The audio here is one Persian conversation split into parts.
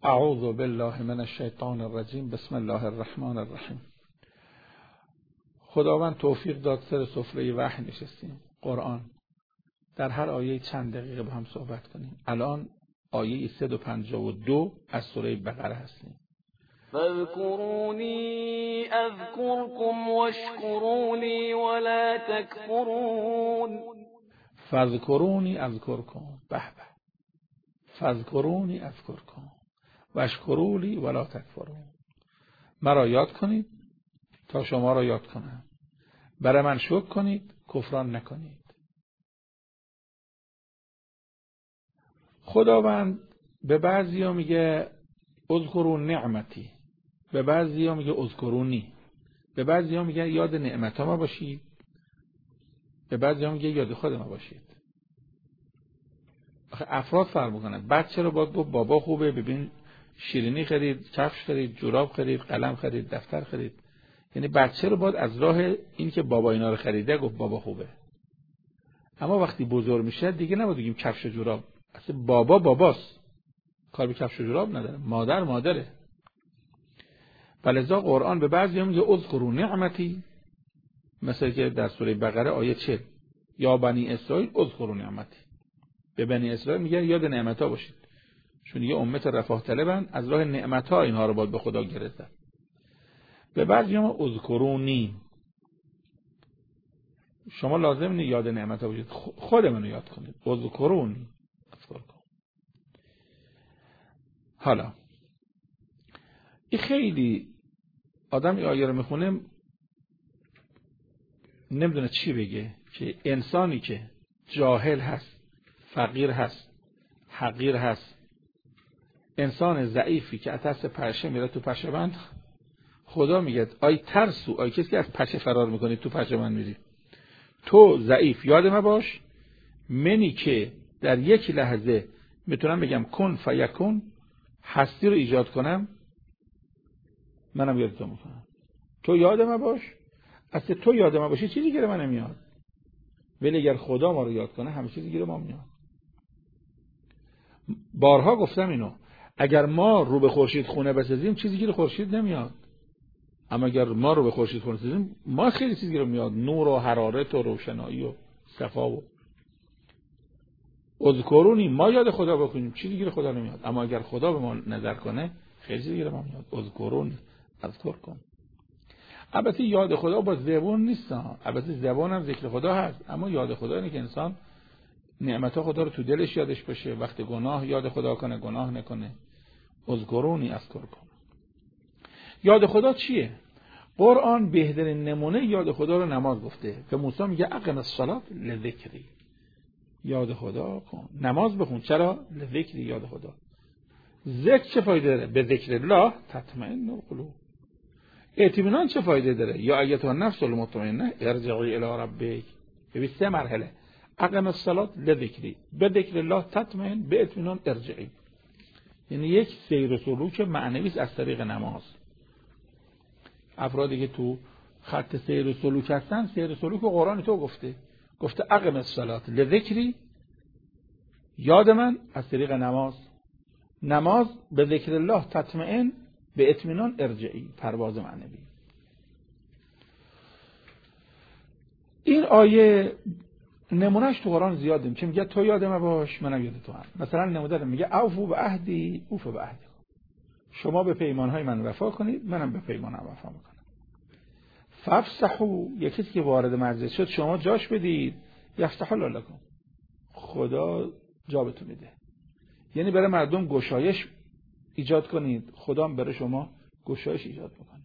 اعوذ بالله من الشیطان الرجیم. بسم الله الرحمن الرحیم. خداوند توفیق داد سر سفره وحی نشستیم. قرآن در هر آیه چند دقیقه با هم صحبت کنیم. الان آیه 152 از سوره بقره هستیم. فاذكروني اذكركم واشكروني ولا تكفرون. فاذكروني اذكركم. به به. فاذكروني اذكركم واشکروا لی ولا تکفرون. مرا یاد کنید تا شما را یاد کنم، برای من شکر کنید کفران نکنید. خداوند به بعضیا میگه اذکروا نعمتی، به بعضیا میگه اذکرونی، به بعضیا میگه یاد نعمت ما باشید، به بعضیا میگه یاد خود ما باشید. آخه افراد فرق میکنن. بچه رو باید گفت بابا خوبه، ببین شیرینی خرید، کفش خرید، جوراب خرید، قلم خرید، دفتر خرید. یعنی بچه رو باید از راه این که بابا اینا رو خریده گفت بابا خوبه. اما وقتی بزرگ میشه دیگه نباید بگیم کفش و جوراب. اصلا بابا باباست، کار به کفش و جوراب نداره. مادر مادره. فلذا قرآن به بعضی میگه اذکروا نعمتی، مثل که در سوره بقره آیه 40 یا بنی اسرائیل اذکروا نعمتی. به بنی اسرائیل میگه یاد نعمت‌ها باشید، چون یه امت رفاه طلبن، از راه نعمت‌ها اینها رو باید به خدا گرفتن. به بعضی ما اذکرونی، شما لازم نیست یاد نعمت‌ها باشید، خود منو یاد کنید. اذکرونی اذکرکم. حالا این خیلی آدم این آیه رو میخونه نمیدونه چی بگه، که انسانی که جاهل هست، فقیر هست، حقیر هست، انسان ضعیفی که اترس پشه میره تو پشه بند، خدا میگه آی ترسو، آی کسی که از پشه فرار میکنی تو پشه بند میری، تو ضعیف یاد من باش، منی که در یک لحظه میتونم بگم کن فیکون، هستی رو ایجاد کنم، منم یاد تو میکنم. تو یاد من باش. اصلا تو یاد من باشی چیزی گیره من نمیاد، ولی اگر خدا ما رو یاد کنه همه چیزی گیره ما میاد. بارها گفتم اینو، اگر ما رو به خورشید خونه بسازیم چیزی گیر خورشید نمیاد، اما اگر ما رو به خورشید خونه بسازیم ما خیلی چیزی گیر میاد، نور و حرارت و روشنایی و صفا. و اذکرونی، ما یاد خدا بکنیم چیزی گیر خدا نمیاد، اما اگر خدا به ما نظر کنه خیلی چیزی گیر ما میاد. اذکرونی اذکرکم. البته یاد خدا با زبان نیست، البته زبان هم ذکر خدا هست، اما یاد خدا اینه که انسان نعمت خدا رو تو دلش یادش باشه، وقت گناه یاد خدا کنه، گناه نکنه. اذکرونی اذکرکم. یاد خدا چیه؟ قرآن بهترین نمونه یاد خدا رو نماز گفته. که موسی میگه اقم الصلاة لذکری، یاد خدا کن، نماز بخون. چرا؟ لذکری، یاد خدا. ذکر چه فایده داره؟ به ذکر الله تطمئن القلوب. اطمینان چه فایده داره؟ یا ایتها النفس المطمئنه ارجعی الی ربک. ببین 3 مرحله. اقم الصلاة لذکری، به ذکر الله تطمئن، به اطمینان ارجعی. یعنی یک سیر و سلوک معنوی است از طریق نماز. افرادی که تو خط سیر و سلوک هستن، سیر و سلوک قرآن تو گفته اقم الصلاة لذکری، یاد من از طریق نماز. نماز به ذکر الله تطمئن، به اطمینان ارجعی، پرواز معنوی. این آیه نمونهش تو قرآن زیادیم که میگه تو یاد من باش منم یاد تو هم. مثلا نمونه میگه اوفو به عهدی اوفو به عهدی، شما به پیمانهای من وفا کنید منم به پیمانم وفا میکنم. فافسحوا، یکی که وارد مسجد شد شما جاش بدید، یفتح الله لکم، خدا جا بهتون میده. یعنی برای مردم گشایش ایجاد کنید، خدا هم برای شما گشایش ایجاد میکنه.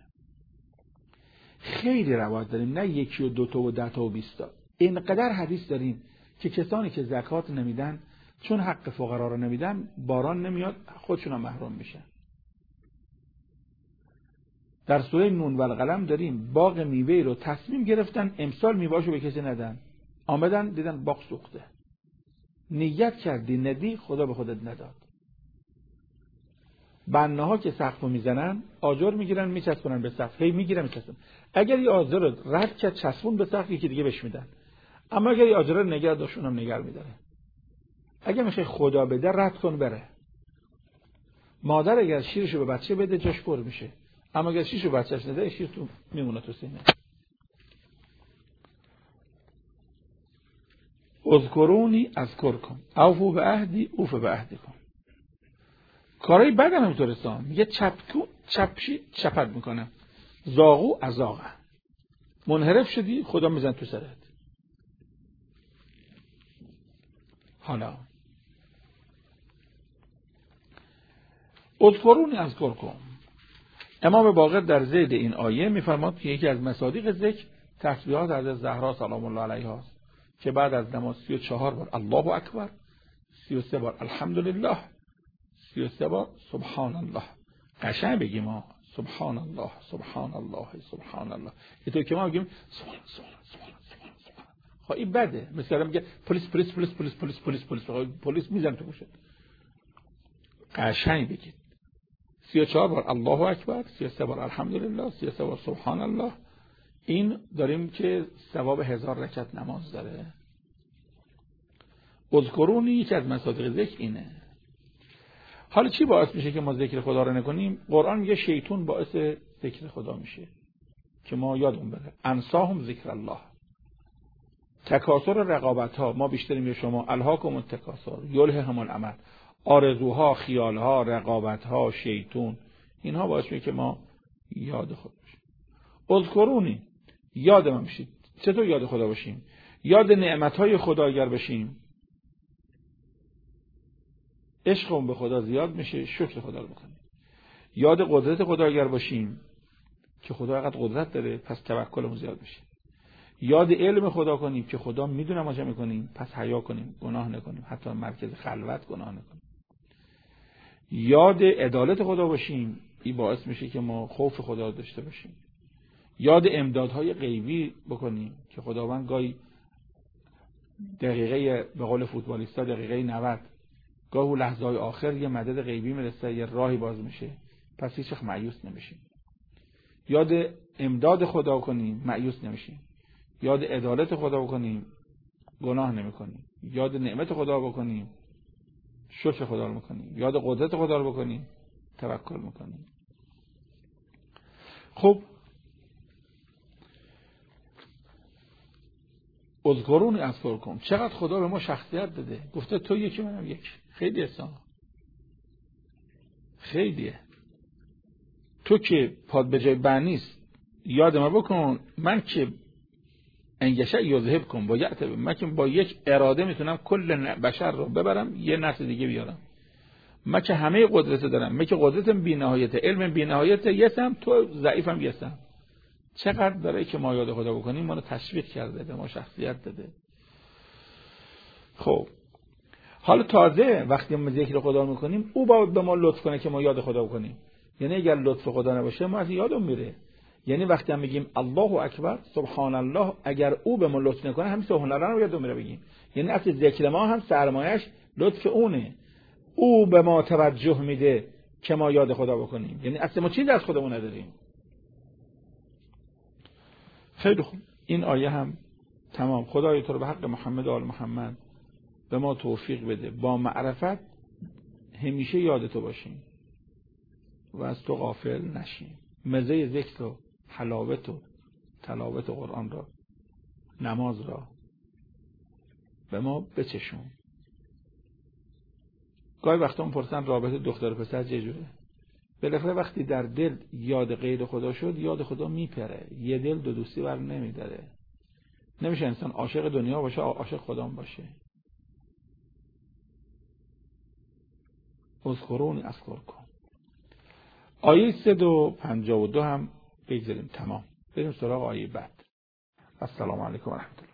خیلی روایت داریم، نه 1 و 2 و 10 و 20 تا، اینقدر حدیث داریم که کسانی که زکات نمیدن چون حق فقرا رو نمیدن باران نمیاد، خودشون هم محروم میشن. در سوره نون و القلم داریم باغ میوه رو تصمیم گرفتن امسال میوه‌اشو به کسی ندن، آمدن دیدن باغ سوخته. نیت کردی ندی، خدا به خودت نداد. بناها که سقفو میزنن آجر میگیرن میچسبونن به سقف، هی میگیرن میچسبونن. اگر یه آجر رو رد کرد چسبون به سقف یکی دیگه بهش میدن، اما اگر یه آجر رو نگه داشتونم نگه میداره. اگه میخوای خدا بده رد کن بره. مادر اگر شیرشو به بچه بده جاش پر میشه، اما اگر شیرشو بچهش نده شیر تو میمونه تو سینه. اذکرونی اذکرکم اوفوا بعهدی اوف بعهدکم. کارهای بد هم همینطوره. میگه چپت میکنه، زاغو ازاغه، منحرف شدی خدا میزن تو سرت. حالا اذکرونی اذکرکم. امام باقر در ذیل این آیه میفرماد که یکی از مصادیق ذکر تسبیحات حضرت زهرا سلام الله علیها است که بعد از نماز 34 بار الله اکبر، 33 بار الحمدلله، 33 بار سبحان الله. قشنگ بگیم ما سبحان الله سبحان الله سبحان الله. اینطور که ما بگیم سبحان سبحان سبحان سبحان سبحان. خب این بده. مثلا میگه پلیس پلیس پلیس پلیس پلیس پلیس پلیس پلیس میزنه تو گوشت. قشنگ بگید 34 بار الله اکبر، 33 بار الحمدلله، 33 بار سبحان الله. این داریم که ثواب 1000 رکعت نماز داره. اذکرونی یکی از مصادیق ذکر اینه. حالا چی باعث میشه که ما ذکر خدا رو نکنیم؟ قرآن میگه شیطان باعث ذکر خدا میشه که ما یادمون بره. انساهم ذکر الله. تکاثر رقابت ها، ما بیشتریم یا شما، الهاکم التکاثر یلههم الامل، آرزوها، خیالها، رقابتها، شیطان، اینها باعث میشه که ما یاد خدا باشیم. اذکرونی یاد ما بشید. چطور یاد خدا باشیم؟ یاد نعمتهای خدا اگر بشیم عشقمون به خدا زیاد میشه، شکر خدا رو بکنیم. یاد قدرت خدا اگر باشیم که خدا اینقدر قدرت داره پس توکلمون زیاد میشه. یاد علم خدا کنیم که خدا میدونه ما چه میکنیم پس حیا کنیم، گناه نکنیم، حتی مرکز خلوت گناه نکنیم. یاد عدالت خدا باشیم، این باعث میشه که ما خوف خدا داشته باشیم. یاد امدادهای غیبی بکنیم که خداوند گاهی دقیقه به قول فوتبالیستا دقیقه 90 گاهی لحظه های آخر یه مدد غیبی میرسه، یه راهی باز میشه، پس هیچ وقت مایوس نمیشیم. یاد امداد خدا کنیم مایوس نمیشیم. یاد عدالت خدا بکنیم گناه نمیکنیم. یاد نعمت خدا بکنیم شکر خدا رو میکنیم. یاد قدرت خدا رو بکنیم توکل میکنیم. خب اذکرونی اذکرکم. چقدر خدا به ما شخصیت داده. گفته تو یکی منم یک. خیلی احسان، خیلیه. تو که پاد به جای بنیست یاد ما بکن، من که انگشه یذهب کن باید من که با یک اراده میتونم کل بشر رو ببرم یه نسل دیگه بیارم. من که همه قدرت دارم، من که قدرتم بی نهایته، علمم بی نهایته، یسم تو ضعیفم یسم. چقدر داره که ما یاد خدا بکنیم، ما رو تشویق کرده، به ما شخصیت داده. خب حالا تازه وقتی ما ذکر خدا میکنیم او باید به ما لطف کنه که ما یاد خدا بکنیم. یعنی اگر لطف خدا نباشه ما از یادمون میره. یعنی وقتی هم میگیم الله اکبر سبحان الله، اگر او به ما لطف نکنه همین سبحان الله رو یادمون میره بگیم. یعنی اصل ذکر ما هم سرمایش لطف اونه. او به ما توجه میده که ما یاد خدا بکنیم. یعنی اصل ما چیزی از خودمون نداریم. خیلی خوب. این آیه هم تمام. خدای تو رو به حق محمد و آل محمد به ما توفیق بده با معرفت همیشه یاد تو باشیم و از تو غافل نشیم. مزه ذکر و حلاوت و تلاوت قرآن را، نماز را به ما بچشون. گاهی وقتا پرسن رابطه دختر و پسر چجوره؟ بالاخره وقتی در دل یاد غیر خدا شد یاد خدا میپره. یه دل دو دوستی بر نمیداره. نمیشه انسان عاشق دنیا باشه عاشق خدا باشه. اذکرونی اذکرکم. آیه 352 هم بگذاریم تمام. بریم سراغ آیه بعد. السلام علیکم و رحمت الله.